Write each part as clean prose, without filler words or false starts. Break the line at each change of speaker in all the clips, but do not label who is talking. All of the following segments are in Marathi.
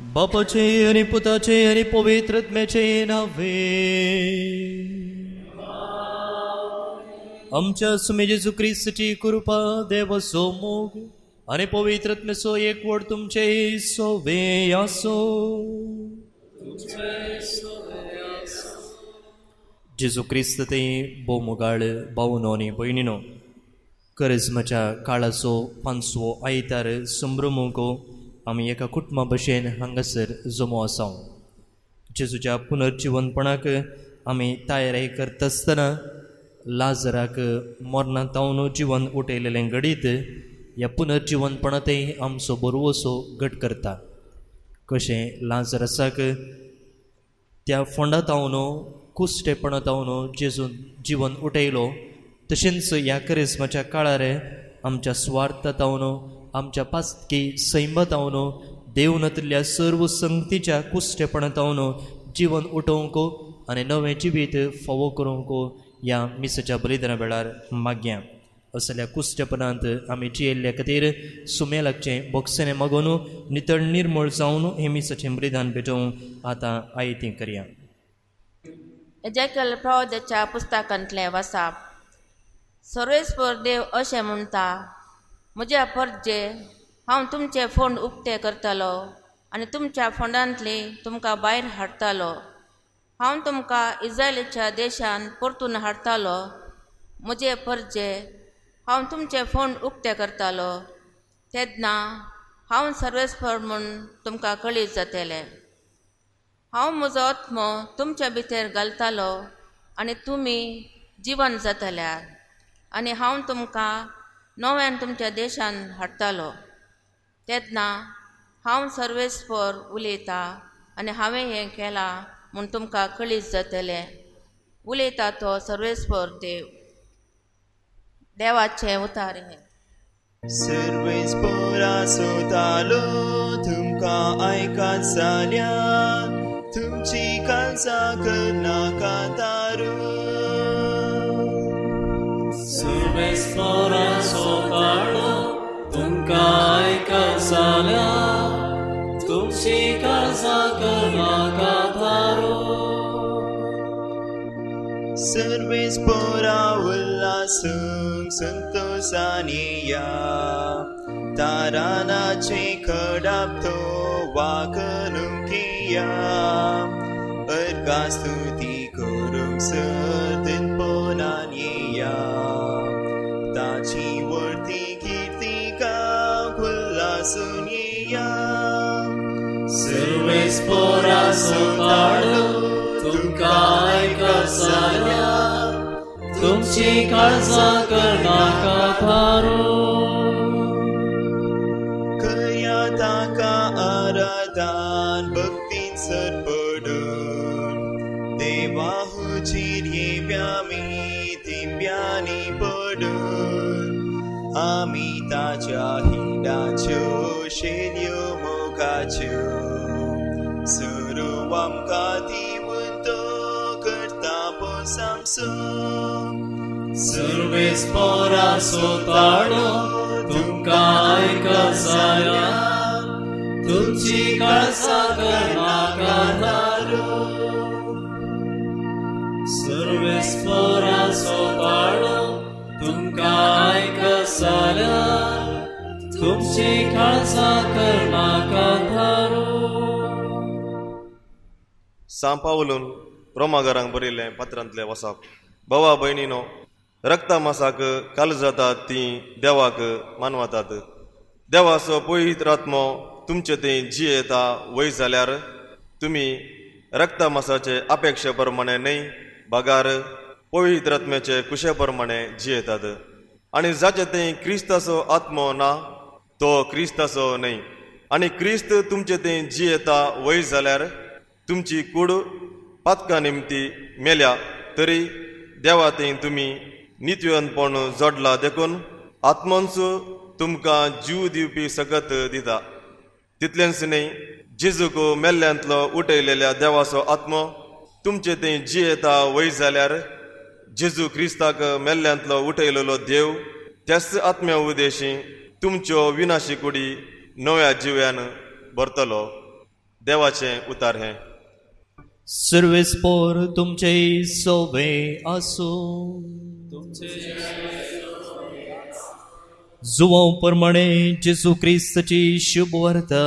बापाचे आणि पुताचे आणि पवित्र आत्म्याचे नावे. आमच्या सुमे जेजू ख्रिस्ताची कृपा, देवाचो मोग आणि पवित्र आत्म्याचो एकवट तुमचे सोबे आसो. जेजू ख्रिस्त ते बोमोगाळ भावनो आनी भयणीनो, करिस्माच्या काळाचो 5वो आयतार संभ्रमूंक आमी एका कुटुंबा भशेन हांगासर जमो आसा. जेजूच्या पुनर्जिवनपणाक आमी तयारी करता आसतना लाजराक मरणांतावन जिवन उठयलेलें घडीत ह्या पुनर्जिवनपणांतय आमचो बरोवसो घट करता. कशें लाजरासाक त्या फोंडातावन कुस्टेपणातावन जेजून जीवन उठयलो, तशेंच ह्या करिस्माच्या काळार आमच्या स्वार्थातावन, आमच्या पासकी सैमतावन, देवनातल्या सर्व संगतीच्या कुस्टेपणातावन जीवन उठोवंक आनी नवें जिवीत फावो करूंक ह्या मिसाच्या बलिदाना वेळार मागया. असल्या कुस्टेपणांत आमी जियेल्ल्या खातीर सुमेलाचे बोगसेने मागून नितळ निर्मळ जावन हे मिसाचें बलिदान भेटोवन आतां आयती करया.
एजेकियल प्रवाद्याच्या पुस्तकांतलें वाचप. सर्वेस्वर देव अशें म्हणटा, म्हज्या परजे हांव तुमचे फोंड उक्ते करतलो आनी तुमच्या फोंडांतली तुमकां भायर हाडटलो. हांव तुमकां इस्रायलीच्या देशांत परतून हाडटलो. म्हजे परजे हांव तुमचे फोंड उक्ते करतलो. तेन्ना हांव सर्वेस्वर म्हूण तुमकां कळीत जातलें. हांव म्हजो आत्मो तुमच्या भितर घालतलो आनी तुमी जिवन जातल्यात. आनी हांव तुमकां नव्यान तुमच्या देशांत हाडटलो. तेन्ना हांव सर्वेस्वर उलयतां आनी हांवें हें केलां म्हूण तुमकां कळीत जातलें. उलयता तो सर्वेस्वर देव. देवाचें उतार हें.
सर्वेस्पराचो तालो तुमकां आयकात जाल्यार तुमची काळजां करनाका तारू.
सर्वेस्पराचो तालो तुमकां आयकात जाल्यार तुमची काळजां करनाका तारू.
सर्वेस्परा उल्हासूंक संतोषानी या, तारानाचे खडाप तो वाकणूक या. अर्गा स्तुती करूंक सर्तीन पोनान या, ताची वर्ती कीर्ती गावक उल्हासून या.
सर्वेस्पराचो तालो तुमकां आयकात जाल्यार तुमची काळजां करनाका तारू.
करया ताका आराधन भक्तीन सरपडून, देवा हुजीर येव्यामी दिव्यांनी पडून. आमी ताच्या हिंडाच्यो शेल्यो मोगाच्यो सुरू आमकां दिवून तो करता पोसामसो.
सर्वेस्पराचो ताळो तुमकां आयकात जाल्यार तुमची काळजां करनाका तारू. सर्वेस्पराचो ताळो तुमकां आयकात जाल्यार तुमची काळजां करनाका तारू.
सांपावलून रोमागारांक बरयल्लें पत्रांतलें वचप. भावा भयणीनो, रक्ता मासाक काल जातात ती देवाक मानवतात. देवाचो पवित्र आत्मो तुमचे थंय जियेता वय जाल्यार तुमी रक्ता मासाचे अपेक्षे प्रमाणे न्हय, बगार पवित्र आत्म्याचे कुशे प्रमाणे जियेतात. आनी जाचे थंय क्रिस्ताचो आत्मो ना तो क्रिस्ताचो न्हय. आनी क्रिस्त तुमचे थंय जियेता वय जाल्यार तुमची कूड पातका निमती मेल्या तरी देवा थंय तुमी नित्यवनपण जोडला देखून आत्मोंच तुमकां जीव दिवपी सकत दिता. तितलेंच न्हय, जेजूक मेल्ल्यांतलो उठयलेल्या देवाचो आत्मो तुमचे थंय जियेता वय जाल्यार जेजू क्रिस्ताक मेल्ल्यांतलो उठयलेलो देव त्याच आत्म्या उदेशी तुमच्यो विनाशी कुडी नव्या जिव्यान भरतलो. देवाचें उतार हें.
सर्वेस्पोर तुमचे सोवे आसो. जुवां प्रमाणे जेजू क्रिस्ताची शुभ वार्ता.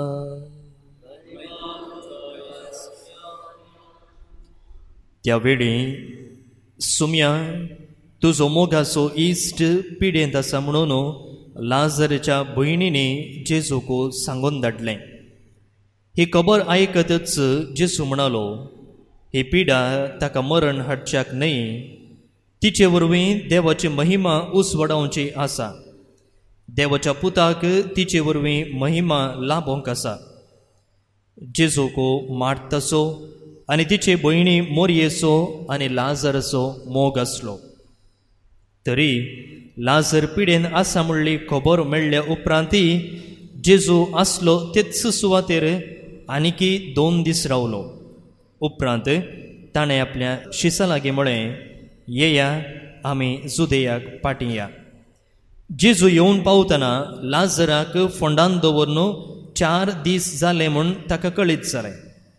त्या वेळी सुम्या तुजो मोगाचो इश्ट पिडेंत आसा म्हणून लाजराच्या भयणीने जेजूक सांगून धाडलें. ही खबर आयकतच जेजू म्हणालो, ही पिडा ताका मरण हाडच्याक न्हय, तिचे वरवीं देवाची महिमा उसवडावची आसा. देवाच्या पुताक तिचे वरवीं महिमा लाभोंक आसा. जेजूक मार्ताचो आनी तिचे भयणी मोरयेचो आनी लाजराचो मोग आसलो. तरी लाजर पिडेन आसा म्हणली खबर मेळ्ळ्या उपरांतय जेजू आसलो तेच सुवातेर आनीकी 2 दीस रावलो. उपरांत ताणें आपल्या शिसा लागीं म्हळें, येया आमी जुदेयाक पाटया. जेजू येवन पावतना लाजराक फोंडान दवरून 4 दीस जाले म्हूण ताका कळीत जालें.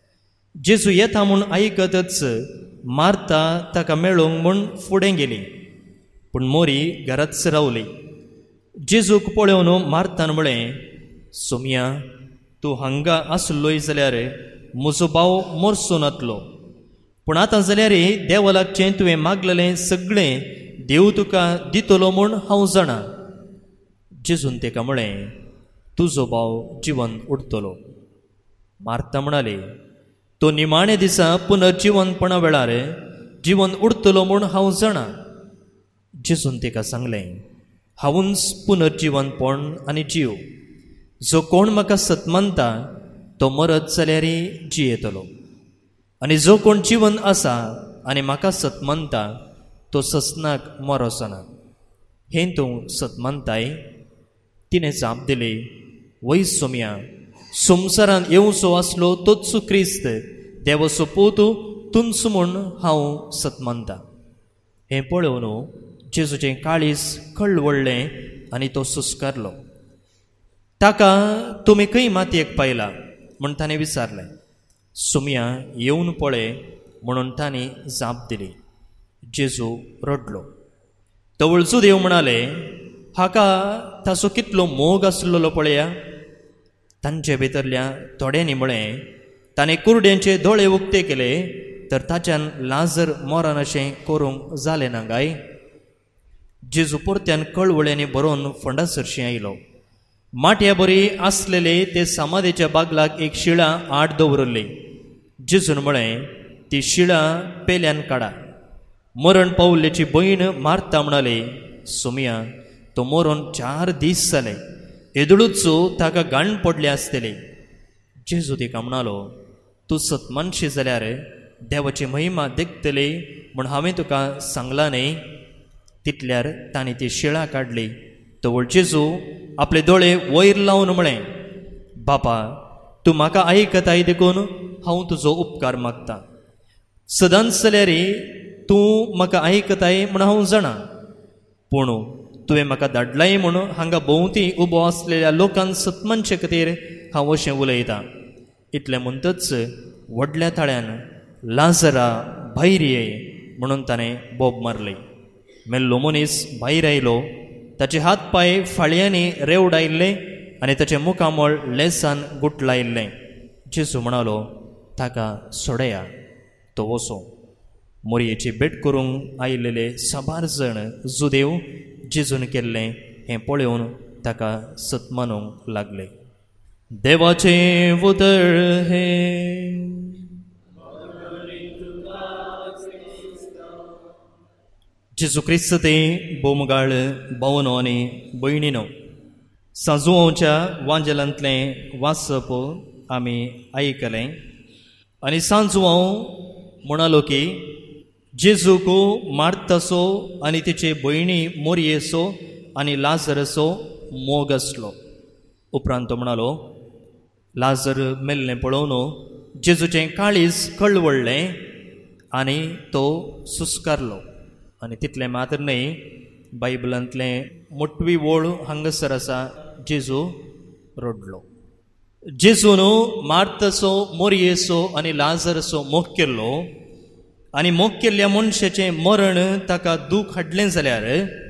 जेजू येता म्हूण आयकतच मार्ता ताका मेळोंक म्हूण फुडें गेली, पूण मोरी घराच रावली. जेजूक पळोवन मार्तान म्हळें, सोम्या, तूं हांगा आसलोय जाल्यार म्हजो भाव मोरसून वतलो. पूण आतां जाल्यार देवा लागचें तुवें मागलेलें सगळें देव तुका दितलो म्हूण हांव जाणा. जेजून तेका म्हळें, तुजो भाव जिवन उरतलो. मार्ता म्हणाली, तो निमाणे दिसा पुनर्जिवनपणा वेळार जिवन उरतलो म्हूण हांव जाणा. जेजून तेका सांगलें, हांवूच पुनर्जिवनपण आनी जीव. जो कोण म्हाका सत मानता तो मरत जाल्यार जियेतलो, आनी जो कोण जिवन आसा आनी म्हाका सत मानता तो ससनाक मरोचो ना. हें तूं सत मानताय? तिणें जाप दिली, वय सोम्या, संवसारांत येवचो आसलो तोच क्रिस्त देवाचो पूत तुंच म्हूण हांव सत मानता. हें पळोवन जेजूचें काळीज कळवळ्ळें आनी तो सुस्कारलो. ताका तुमी खंय मातयेक पायला म्हूण ताणें विचारलें. सोम्या, येवन पळय म्हणून ताणें जाप दिली. जेजू रडलो. तवळचो देव म्हणाले, हाका ताचो कितलो मोग आसलेलो पळया. तांचे भितरल्या थोड्यांनी म्हळें, ताणें कुरड्यांचे दोळे उक्ते केले तर ताच्यान लाजर मोरान अशें करूंक जालें ना गाय. जेजू परत्यान कळवळ्यांनी बरोवन फंडासरशी आयलो. माटया बरी आसलेले ते समाधीच्या बागलाक एक शिळा आड दवरली. जेजून म्हळें, ती शिळा पेल्यान काडा. मरण पावल्ल्याची भयण मार्ता म्हणाली, सोम्या, तो मरून 4 दीस जाले, येदळूच ताका गाण पडले आसतली. जेजू तिका म्हणालो, तूं सतमानशी जाल्यार देवाची महिमा देखतली म्हूण हांवें तुका सांगलां न्ही. तितल्यार ताणें ती शिळा काडली. तवळ जेजू आपले दोळे वयर लावन म्हळें, बापा, तूं म्हाका आयकताय देखून हांव तुजो उपकार मागतां. सदांच जाल्यार तूं म्हाका आयकताय म्हूण हांव जाणा, पूण तुवें म्हाका धाडलाय म्हूण हांगा भोंवती उबो आसलेल्या लोकांक सतमानचे खातीर हांव अशें उलयतां. इतलें म्हणटच व्हडल्या ताळ्यान लाजरा भायर ये म्हणून ताणें बोब मारली. मेल्लो मनीस भायर आयलो. ताचे हात पांय फाळयांनी रेवडायल्ले आनी ताचें मुखामळ लेसान गुटलायिल्लें. जेजू म्हणालो, ताका सोडया, तो वचो. मोरयेची भेट करूंक आयिल्ले साबार जण जुदेव जेजून केल्लें हें पळोवन ताका सतमानूंक लागले. देवाचें उतर हें. जेजू क्रिस्त ते बोमगाळ भावनो आनी भयणीनो, सांजुवांच्या वांजेलांतलें वाचप आमी आयकलें. आनी सांजुवां म्हणालो की जेजूक मार्ताचो आनी तिचे भयणी मोरयेचो आनी लाजराचो मोग आसलो. उपरांत तो म्हणालो, लाजर मेल्लें पळोवन जेजूचें काळीज कळवळ्ळें आनी तो सुस्कारलो. आनी तितलें मात्र न्हय, बायबलांतलें मोटवी वळ हांगासर आसा, जेजू रडलो. जेजून मार्तसो मोरयेचो आनी लाजरसो मोग केल्लो आनी मोग केल्ल्या मनशाचें मरण ताका दूख हाडलें जाल्यार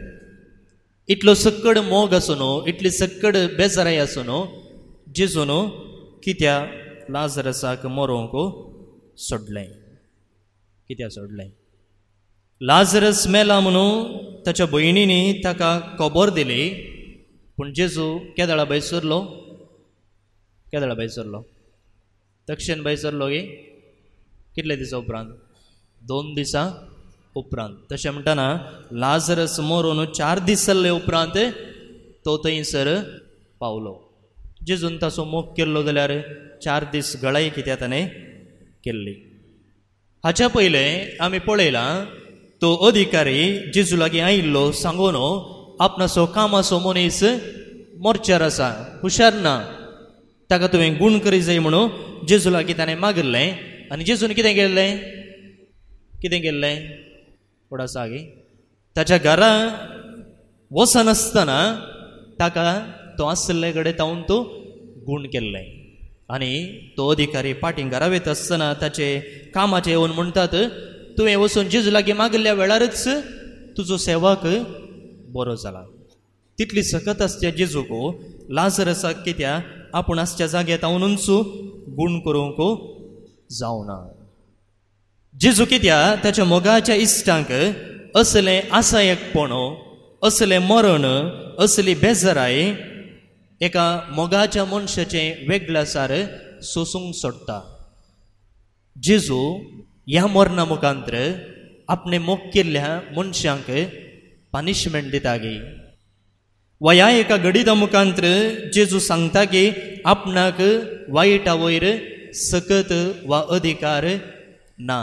इतलो सक्कड मोग आसून इतली सक्कड बेजाराय आसून जेजून कित्या लाजरसाक मरोंक सोडलें. कित्याक सोडलें? लाजरस मेला म्हणून ताच्या भयणींनी ताका खबर दिली. पूण जेजू केदाळा भायर सरलो. केदाळा भायर सरलो? तक्षण भायर सरलो गे कितले दिसा उपरांत? 2 दिसां उपरांत. तशें म्हणटाना लाजरस मरून 4 दीस जाल्ले उपरांत तो थंयसर पावलो. जेजून ताचो मोग केल्लो जाल्यार 4 दीस गळाय कित्याक ताणें केल्ली. हाच्या पयलें आमी पळयलां तो अधिकारी जेजू लागीं आयिल्लो सांगून आपणाचो कामाचो मनीस मोर्चार आसा, हुशार ना, ताका तुवें गूण करी जाय म्हणून जेजू लागीं ताणें मागल्लें. आनी जेजून कितें केल्लें? कितें केल्लें? थोडा सागे ताच्या घरा वचनासतना ताका तो आसले कडेन तावन तो गूण केल्लें. आनी तो अधिकारी फाटीं घरा वयता आसतना ताचे कामाचे येवन म्हणटात, तुवें वचून जेजू लागीं मागल्या वेळारच तुजो सेवक बरो जाला. तितली सकत आसच्या जेजूक लाजरसाक कित्याक आपूण आसच्या जाग्यार तावनूच गूण करूंक जावना. जेजू कित्याक ताच्या मोगाच्या इश्टांक असलें आसायकपण, असलें मरण, असली बेजाराय एका मोगाच्या मनशाचें वेगळासार सोसूंक सोडटा. जेजू ह्या मरणा मुखांतर आपणे मोग केल्ल्या मनशांक पनिशमेंट दिता गे. वा ह्या एका घडिता मुखांतर जेजू सांगता की आपणाक वायटा वयर सकत वा अधिकार ना.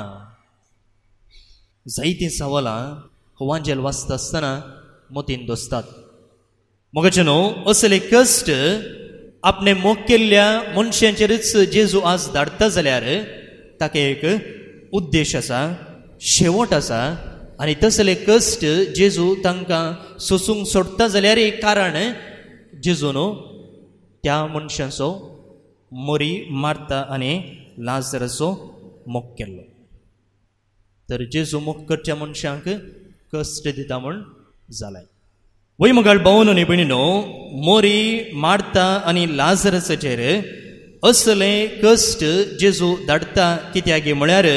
जायतीं सवालां वांजेल वाचता आसतना मोतीन दोसतात. मोगाचे न्हू, असले कश्ट आपणे मोग केल्ल्या मनशांचेरच जेजू आज धाडटा जाल्यार ताका एक उद्देश आसा, शेवट आसा. आनी तसले कश्ट जेजू तांकां सोसूंक सोडटा जाल्यार एक कारण जेजून त्या मनशाचो मोरी मार्ता आनी लाजराचो मोग केल्लो. तर जेजू मोग करच्या मनशांक कश्ट दिता म्हण जालें. वय मुगाळ भावन आनी भयणीनो, मोरी मार्ता आनी लाजरासाचेर असले कश्ट जेजू धाडटा कित्याक म्हळ्यार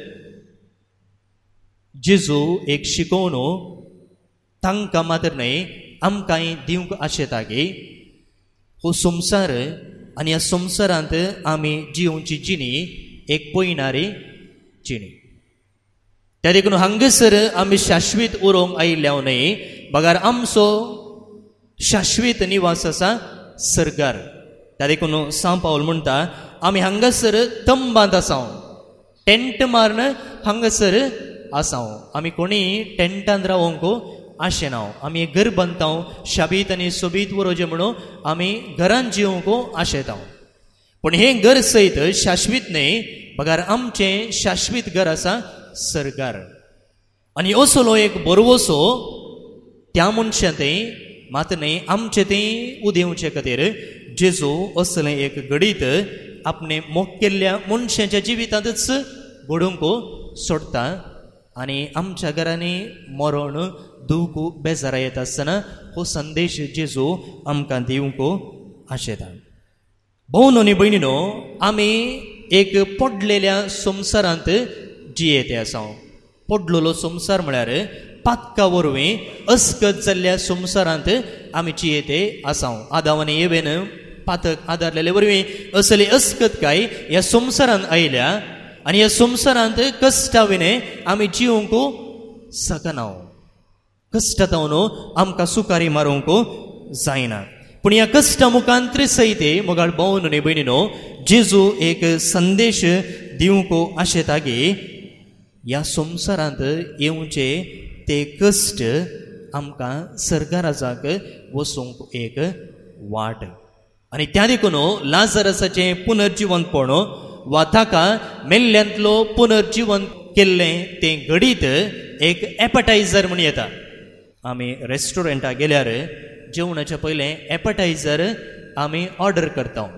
जेजू एक शिकोवन तांकां मात्र न्हय आमकांय दिवंक आशेता गे हो संवसार आनी ह्या संवसारांत आमी जिवची जिणी एक पयणारी जिणी. त्या देखून हांगासर आमी शाश्वीत उरोवंक आयिल्ल्या न्हय, बगार आमचो शाश्वीत निवास आसा सर्गार. त्या देखून सांत पावल म्हणटा आमी हांगासर तंबांत आसाव, टेंट मारून हांगासर आसाव. आमी कोणी टेंटांत रावंक आशेना. आमी घर बांदताव शाबीत आनी सोबीत वरोजे म्हणून आमी घरांत जिवंक आशेताव. पूण हें घर सयत शाश्वीत न्हय, बगार आमचें शाश्वीत घर आसा सर्गार. आनी असलो एक बरवसो त्या मनशां थंय मात न्हय आमचें थंय उदेवचे खातीर जेजू असलें एक घडीत आपणे मोग केल्ल्या मनशांच्या जिवितांतच घडोवंक सोडता. आनी आमच्या घरांनी मरण दूख बेजारा येता आसतना हो संदेश जेजू आमकां दिवंक आशेता. भावन आनी भयणीनो, आमी एक पडलेल्या संवसारांत जियेते आसा. पडलेलो संवसार म्हळ्यार पातका वरवीं अस्कत जाल्ल्या संवसारांत आमी जियेते आसा. आदाम आनी एवेन पातक आदारलेले वरवीं असली अस्कतकाय ह्या संवसारांत आयल्या आनी ह्या संवसारांत कश्टा विने आमी जिवंक शकना. कश्टांतावन आमकां सुकारी मारूंक जायना. पूण ह्या कश्टा मुखांतर सयते मोगाळ भावन आनी भयणीनो, जेजू एक संदेश दिवंक आशेता की ह्या संवसारांत येवचे ते कश्ट आमकां सर्गाराजाक वचूंक एक वाट. आनी त्या देखून लाजरासाचें पुनर्जिवंतपण वा ताका मेल्ल्यांतलो पुनर्जिवन केल्लें तें घडीत एक एपटायझर म्हूण येता. आमी रेस्टॉरंटाक गेल्यार जेवणाच्या पयलें एपटायझर आमी ऑर्डर करता.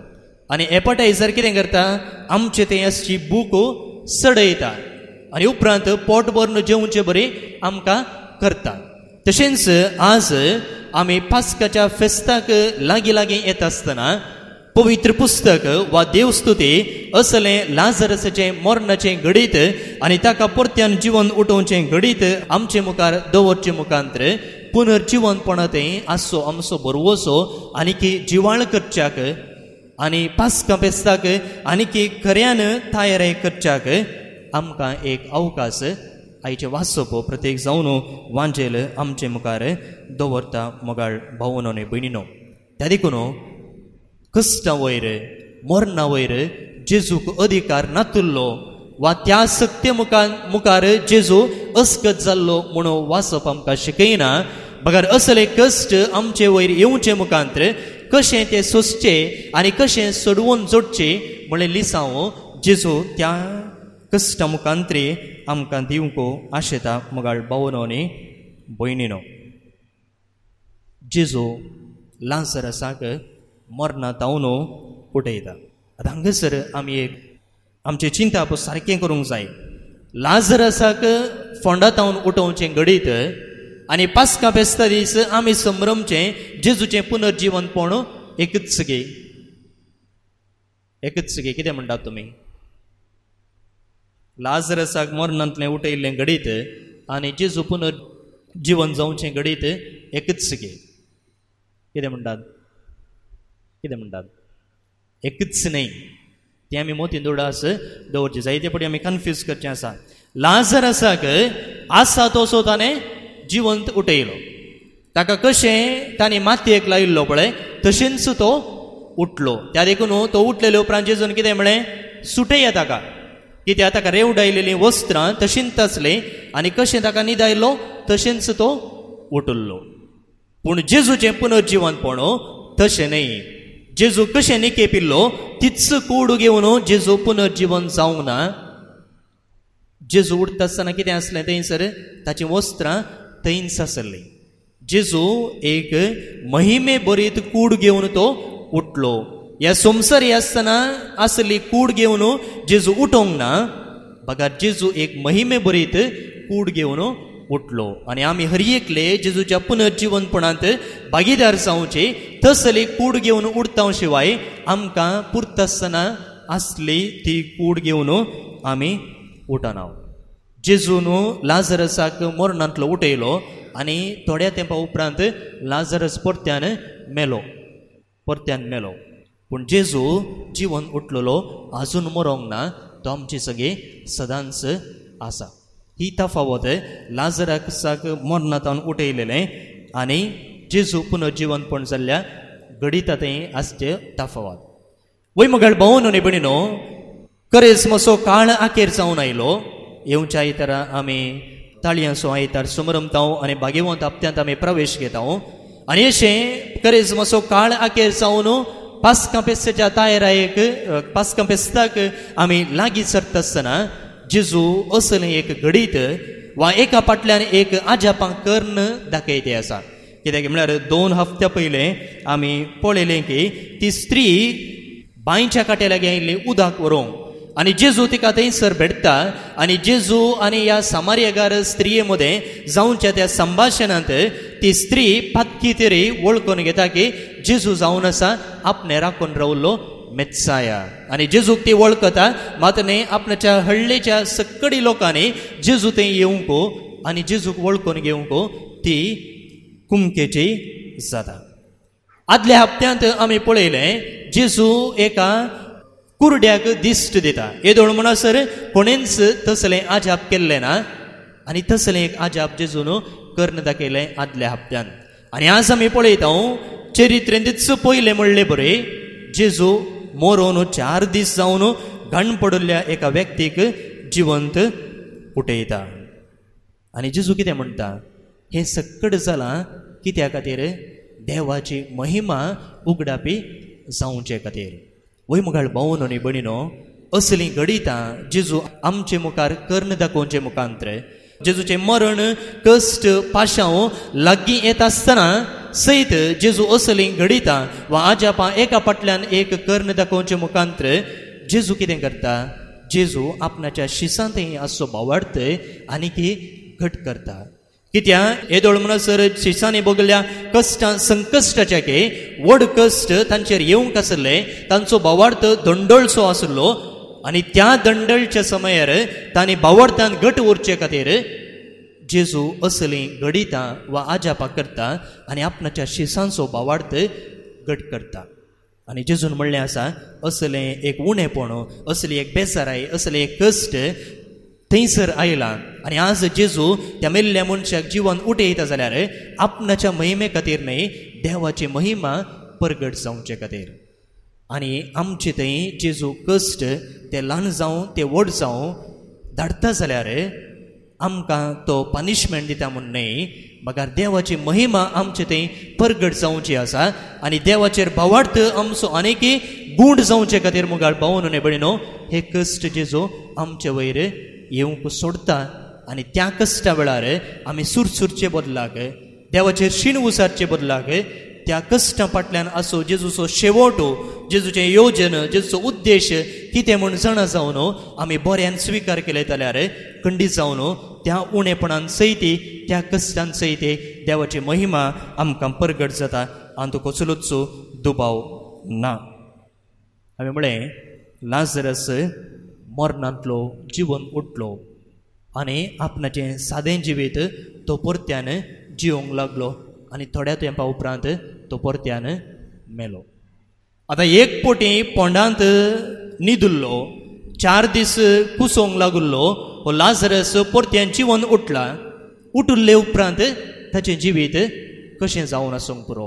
आनी एपटायझर कितें करता, आमचे ते असची बूक सडयता आनी उपरांत पोट भरून जेवचे बरी आमकां करता. तशेंच आज आमी पास्काच्या फेस्ताक लागीं लागीं येता आसतना पवित्र पुस्तक वा देवस्तुती असलें लाजरसाचें मरणाचें घडीत आनी ताका परत्यान जिवन उठोवचें घडीत आमचे मुखार दवरचे मुखांतर पुनर्जिवनपणांतय आसचो आमचो बरवसो आनी जिवाळ करच्याक आनी पास्का फेस्ताक आनी खऱ्यान तयारी करच्याक आमकां एक अवकाश आयचे वाचप प्रत्येक जावन वांजेल आमचे मुखार दवरता. मोगाळ भावनो आनी भयणीनो, त्या देखून कश्टा वयर मरणा वयर जेजूक अधिकार नातुल्लो वा त्या सत्य मुखार जेजू अस्गत जाल्लो म्हणून वाचप आमकां शिकयना. बगार असले कश्ट आमचे वयर येवचे मुखांतर कशें ते सोंसचे आनी कशें सोडवून जोडचे म्हणलें लिसांव जेजू त्या कश्टा मुखांतरी आमकां दिवंक आशेता. मोगाळ भावनो आनी भयणीनो, जेजू लाजरसाक मरणांतावन उठयता. आतां हांगासर आमी एक आमचें चिंता सारकें करूंक जाय. लाजरसाक फोंडांतावन उठोवचें घडीत आनी पास्का फेस्ता दीस आमी संभ्रमचें जेजूचें पुनर्जिवनपण एकच गे कितें म्हणटात तुमी? लाजरसाक मरणांतलें उठयल्लें घडीत आनी जेजू पुनर्जीवन जावचें घडीत एकच गे कितें म्हणटात? कितें म्हणटात? एकच न्ही, तें आमी मोतीन दोडास दवरचें. जायते पटी आमी कन्फ्यूज करचें आसा. लाजरसाक आसा तसो ताणें जिवंत उठयलो. ताका कशें ताणें मातयेक लायिल्लो पळय तशेंच तो उठलो. त्या देखून तो उठलेले उपरांत जेजून कितें म्हळें? सुटया ताका. कित्याक ताका रेवडायलेलीं वस्त्रां तशींच आसलीं आनी कशें ताका न्हीद आयलो तशेंच तो उठल्लो. पूण जेजूचें पुनर्जिवनपण तशें न्ही. जेजू कशें न्ही केपिल्लो तीच कूड घेवन जेजू पुनर्जीवन जावंक ना. जेजू उठता आसतना कितें आसलें थंयसर? ताचीं वस्त्रां थंयच आसलीं. जेजू एक महिमे बरीत कूड घेवन तो उठलो. ह्या संवसारी आसतना आसली कूड घेवन जेजू उठोंक ना. बघा, जेजू एक महिमे बरीत कूड घेवन उठलो. आनी आमी हर एकले जेजूच्या पुनर्जीवनपणांत भागीदार जावचे. तसली कूड घेवन उठता शिवाय आमकां पुरता आसतना आसली ती कूड घेवन आमी उठना. जेजून लाजरसाक मरणांतलो उठयलो आनी थोड्या तेंपा उपरांत लाजरस परत्यान मेलो. पूण जेजू जिवन उठलेलो आजून मरोंक ना. तो आमची सगळे सदांच आसा. ही तफावत लाजरसाक मरणांतावन उठयलेलें आनी जेजू पुनर्जिवनपण जाल्ल्या घडितांतय आसचे तफावत. वय मोगाळ भावनो आनी भयणीनो, करेस्मसो काळ आखेर जावन आयलो. येवच्या आयतारा आमी ताळयांचो आयतार समरमतांव आनी भाग्यवंत हप्त्यांत आमी प्रवेश घेता. आनी अशें करेस्मसो काळ आखेर जावन पास्का फेस्ताच्या तयारेक पास्का फेस्ताक आमी लागीं सरता आसतना जेजू असलें एक घडीत वा एका फाटल्यान एक आजापां कर्ण दाखयते आसा. कित्याक म्हळ्यार 2 हप्त्या पयलें आमी पळयलें की ती स्त्री बांयच्या काट्याला गेल्ली उदक व्हरूंक आनी जेजू तिका थंयसर भेटता. आनी जेजू आनी ह्या सामार्यकार स्त्रिये मदें जावच्या त्या संभाशणांत ती स्त्री पातकी तरी वळखून घेता की जेजू जावन आसा आपणे राखून रावल्लो मेत्साया. आनी जेजूक ती वळखता. मात न्ही आपणाच्या हळ्ळेच्या सक्कडी लोकांनी जेजू थंय येवंक आनी जेजूक वळखून घेवंक ती कुमकेची जाता. आदल्या हप्त्यांत आमी पळयलें जेजू एका कुरड्याक दिश्ट दिता. येदोळ म्हणसर कोणेंच तसलें आजाप केल्लें ना आनी तसलें एक आजाप जेजून कर्ण दाखयलें आदल्या हप्त्यान. आनी आज आमी पळयता चरित्रेंतच पयलें म्हणलें बरें, जेजू मरोन 4 दीस जावन घाण पडिल्ल्या एका व्यक्तीक जिवंत उठयता. आनी जेजू कितें म्हणटा? हें सक्कड जालां कित्या खातीर? देवाची महिमा उगडापी जावचे खातीर. वय मुखार भावनो आनी भयणीनो, असलीं घडितां जेजू आमचे मुखार कर्ण दाखोवचे मुखांतर जेजूचें मरण कश्ट पाशांव लागीं येता आसतना सयत जेजू असली घडिता वा आजापा एका फाटल्यान एक कर्ण दाखोवचे मुखांतर जेजू कितें करता, जेजू आपणाच्या शिसांतय आसो भावार्थ आनी की घट करता. कित्या येदोळ म्हणसर शिसांनी भोगल्या कश्टां संकश्टाचे व्हड कश्ट तांचेर येवंक आसले, तांचो भावार्थ दंडळसो आसलो आनी त्या दंडळच्या समयार तांणी भावार्थान घट उरचे खातीर जेजू असली घडिता वा आजापा करता आनी आपणाच्या शिसांचो भावार्थ घट करता. आनी जेजून म्हणलें आसा, असलें एक उणेपण, असली एक बेजाराय, असले एक कश्ट थंयसर आयलां आनी आज जेजू त्या मेल्ल्या मनशाक जिवन उठयता जाल्यार आपणाच्या महिमे खातीर न्हय, देवाची महिमा परगट जावचे खातीर. आनी आमचे थंय जेजू कश्ट ते ल्हान जावं ते व्हड जावं धाडटा जाल्यार आमकां तो पनिशमेंट दिता म्हूण न्हय, म्हाका देवाची महिमा आमचे थंय परगट जावची आसा आनी देवाचेर भावार्थ आमचो आनीकय गूण जावचे खातीर मुगाळ भावन न्हय भयणीनो, हे कश्ट जेजू आमचे वयर येवंक सोडता. आनी त्या कश्टा वेळार आमी सुरसुरचे बदलाक, देवाचेर शीण उसारचे बदलाक त्या कश्टा फाटल्यान आसो जेजूचो शेवटो, जेजूचें योजन, जेजूचो उद्देश कितें म्हूण जाणा जावन आमी बऱ्यान स्विकार केले जाल्यार खंडीत जावन त्या उणेपणान सयती, त्या कश्टान सयती देवाची महिमा आमकां परगट जाता आनी तो कसलोच दुबाव ना. हांवें म्हळें लाजरस मरणांतलो जिवन उठलो आनी आपणाचें सादें जिवीत तो परत्यान जिवंक लागलो आनी थोड्या तेंपा उपरांत तो परत्यान मेलो. आतां एक पोटी पोंडांत न्हिदुल्लो, 4 दीस कुसोंक लागुल्लो हो लाजरस परत्यान जिवन उठला. उठुल्ले उपरांत ताचें जिवीत कशें जावन आसूंक पुरो,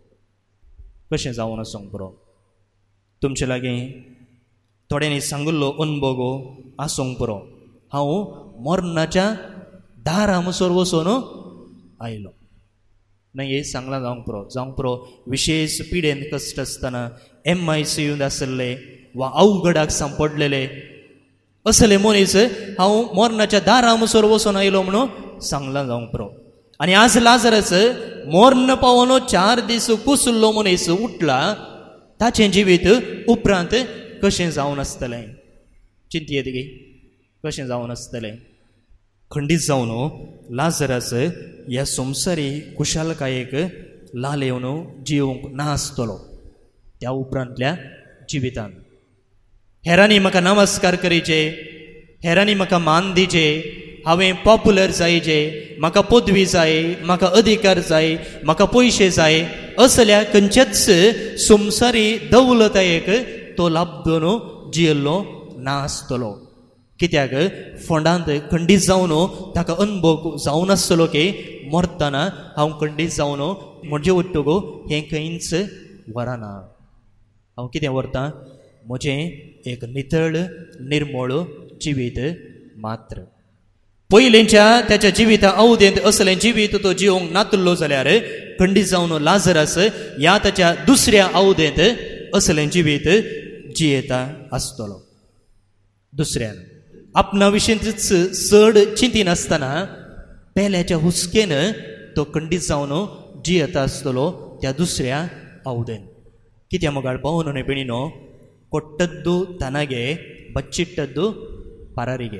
कशें जावन आसूंक पुरो. तुमचे लागीं थोड्यांनी सांगुल्लो अनुभव आसूंक पुरो. हांव मरणाच्या दारा मुसोर वचून आयलो. न्हय सांगलां जावंक पुरो विशेश पिडेन कश्ट आसतना MICUंत आसले वा अवघडाक सांपडलेले असले मनीस हांव मरणाच्या दारा मुसोर वचून आयलो म्हणून सांगलां जावंक पुरो. आनी आज लाजरस मरण पावोन 4 दीस कुसुल्लो मनीस उठला, ताचें जिवीत उपरांत कशें जावन आसतलें चिंतयेत गे, कशें जावन आसतलें. खंडीत जावन लाजरस ह्या संवसारी कुशालकायेक लाल येवन जिवंक ना आसतलो त्या उपरांतल्या जिवितान. हेरांनी म्हाका नमस्कार करीचे, हेरांनी म्हाका मान दिचे, हांवें पॉप्युलर जायचे, म्हाका पदवी जाय, म्हाका अधिकार जाय, म्हाका पयशे जाय, असल्या खंयच्याच संवसारी दौलतायेक तो लाभून जियेल्लो ना आसतलो. कित्याक फोंडांत खंडीत जावन ताका अनुभव जावन आसतलो की मरतना हांव खंडीत जावन म्हणजे उठ्ठो हें खंयच व्हरना. हांव कितें व्हरतां, म्हजें एक नितळ निर्मळ जिवीत मात्र. पयलींच्या त्याच्या जिविता अवधेंत असलें जिवीत तो जिवंक नातुल्लो जाल्यार खंडीत जावन लाजरस ह्या ताच्या दुसऱ्या अवधेंत असलें जिवीत जियेता आसतलो. दुसऱ्यान आपणा विशींच चड चिंतिनासतना पेल्याच्या हुस्केन तो खंडीत जावन जियेता आसतलो त्या दुसऱ्या अवधेन. कित्या मोगाळ पावून न्हय बेणीनो, कोट्टद्दू तानागे बच्चिट्टद्दू पारारिगे.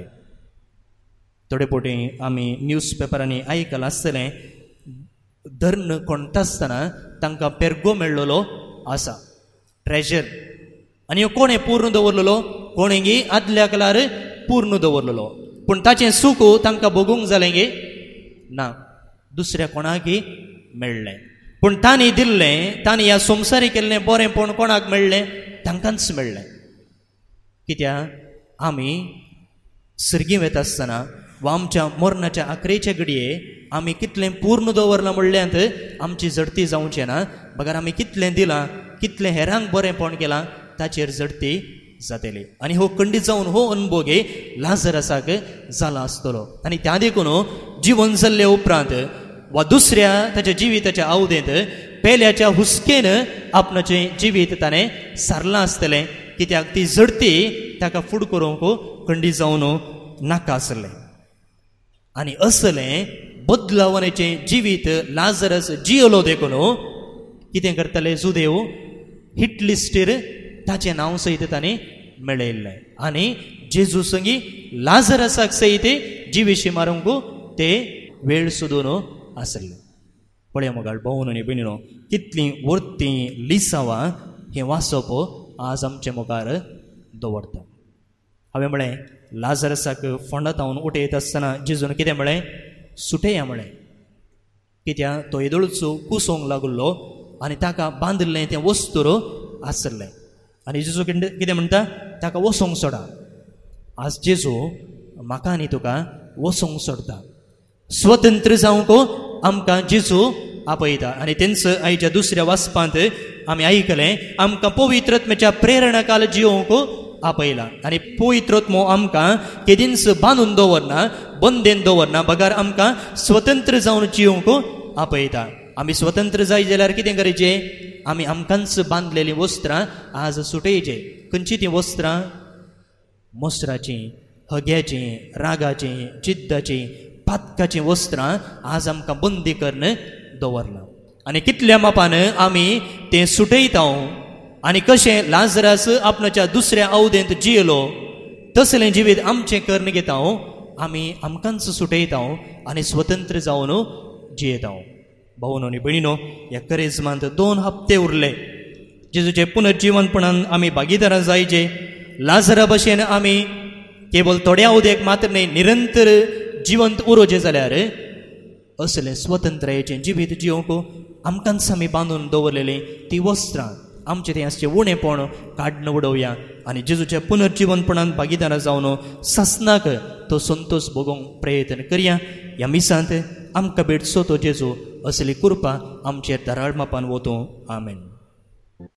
थोडे पोटी आमी न्यूज पेपरांनी आयकलां आसतलें, धर्न कोणता आसतना तांकां पेरगो मेळ्ळलो आसा, ट्रेजर, आनी हो कोणें पूर्ण दवरलेलो, कोणेंगी आदल्या काळार पूर्ण दवरलेलो, पूण ताचें सूख तांकां भोगूंक जालें गे ना, दुसऱ्या कोणाकय मेळ्ळें. पूण तांणी दिल्लें, तांणी ह्या संवसारी केल्लें बरेंपण कोणाक मेळ्ळें, तांकांच मेळ्ळें. कित्याक आमी सर्गी वता आसतना वा आमच्या मरणाच्या आखरेच्या घडये आमी कितलें पूर्ण दवरलां म्हणल्यात आमची जडती जावचें ना, बगर आमी कितलें दिलां, कितलें हेरांक बरेंपण केलां ताचेर जडती जातली. आनी हो खंडीत जावन हो अनुभव गे लाजरसाक जाला आसतलो. आनी त्या देखून जिवन जाल्ले उपरांत वा दुसऱ्या ताच्या जिविताच्या अवधेंत पेल्याच्या हुस्केन आपणाचें जिवीत ताणें सारलां आसतलें. कित्याक ती जडती ताका फूड करूंक खंडीत जावन नाका आसलें. आनी असलें बदलावनेचें जिवीत लाजरस जियलो देखून कितें करतले जुदेव हिट लिस्टीर ताचें नांव सयत तांणी मेळयल्लें आनी जेजू संगी लाजरसाक सयत जिवीशी मारूंक ते वेळ सोदून आसले. पळया मोगाळ भोवन आनी भयणीनो, कितलीं वर्तीं लिसांवां हें वाचप आज आमचे मुखार दवरता. हांवें म्हळें लाजरसाक फोंडांतावन उठयत आसतना जेजून कितें म्हळें, सुटया म्हळें. कित्याक तो येदोळचो कुसोंक लागलो आनी ताका बांदलें तें वस्तूर आसलें आनी जेजू कितें म्हणटा, ताका वसोंक सोडा. आज जेजू म्हाका आनी तुका वसोंक सोडटा. स्वतंत्र जावंक आमकां जेजू आपयता. आनी तेंच आयच्या दुसऱ्या वाचपांत आमी आयकलें, आमकां पवित्रत्मेच्या प्रेरणाकाल जियोवंक आपयला. आनी पवित्रत्मो आमकां केदींच बांदून दवरना, बंदेन दवरना, बगार आमकां स्वतंत्र जावन जियोवंक आपयता. आमी स्वतंत्र जाय जाल्यार कितें करचें, आमी आमकांच बांदलेलीं वस्त्रां आज सुटयचें. खंयचीं तीं वस्त्रां? मोसराचीं, हग्याचीं, रागाचीं, जिद्दाचीं, पातकाचीं वस्त्रां आज आमकां बंदी करून दवरलां. आनी कितल्या मापान आमी तें सुटयता आनी कशें लाजरास आपणाच्या दुसऱ्या अवदेंत जियेलो तसलें जिवीत आमचें करून घेता. आमी आमकांच सुटयता आनी स्वतंत्र जावन जियेता. भावनो आनी भयणीनो, ह्या करेजमांत 2 हप्ते उरले. जेजूचे पुनर्जीवनपणान आमी भागीदारां जायचे. लाजरा भशेन आमी केवळ थोड्या अवदेक मात्र न्ही, निरंतर जिवंत उरोवचें जाल्यार असलें स्वतंत्रतेचें जिवीत जियोवंक आमकांच आमी बांदून दवरलेलीं ती वस्त्रां, आमचें तें आसचें उणेपण काडून उडोवया आनी जेजूच्या पुनर्जीवनपणान भागीदारां जावन सासनाक तो संतोश भोगोवंक प्रयत्न करया. ह्या मिसांत आमकां भेटसो तो जेजू असली कृपा आमचेर धाराळ मापान वतूं. आमेन.